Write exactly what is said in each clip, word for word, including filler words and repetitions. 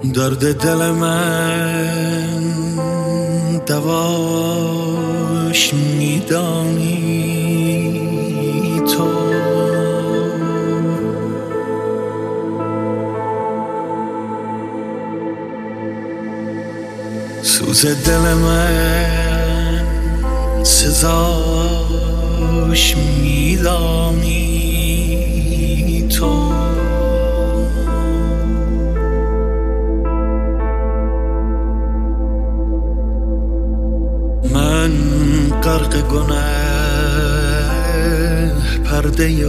درد دل من دواش میدانی تو، سوز دل من سزاش میدانی تو. من غرق گناه پرده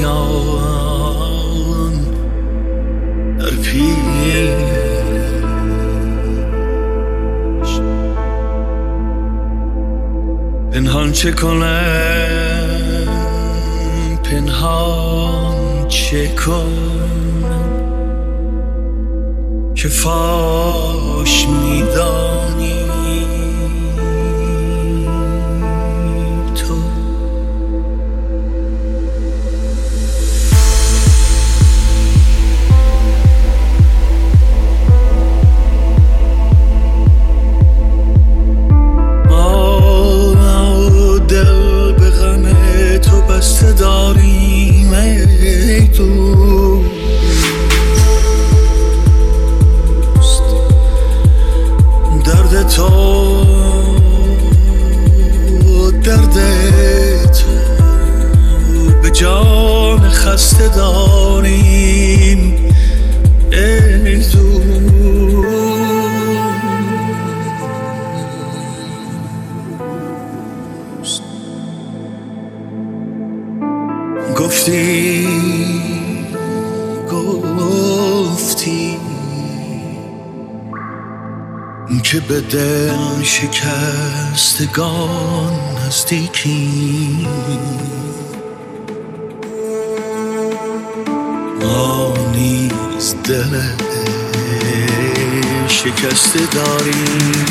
عصیان در پیش، پنهان چه کنم پنهان چه کنم که فاش میدانی تو. ما دل به غم تو بسته داریم ای دوست، درد تو درد تو به جان خسته داریم ای دوست. گفتی گفتی که به دل شکستگان نزدیکی، ما نیز دل شکسته داریم.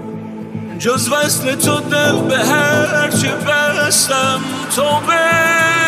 جز وصل تو دل به هر چه بستم توبه.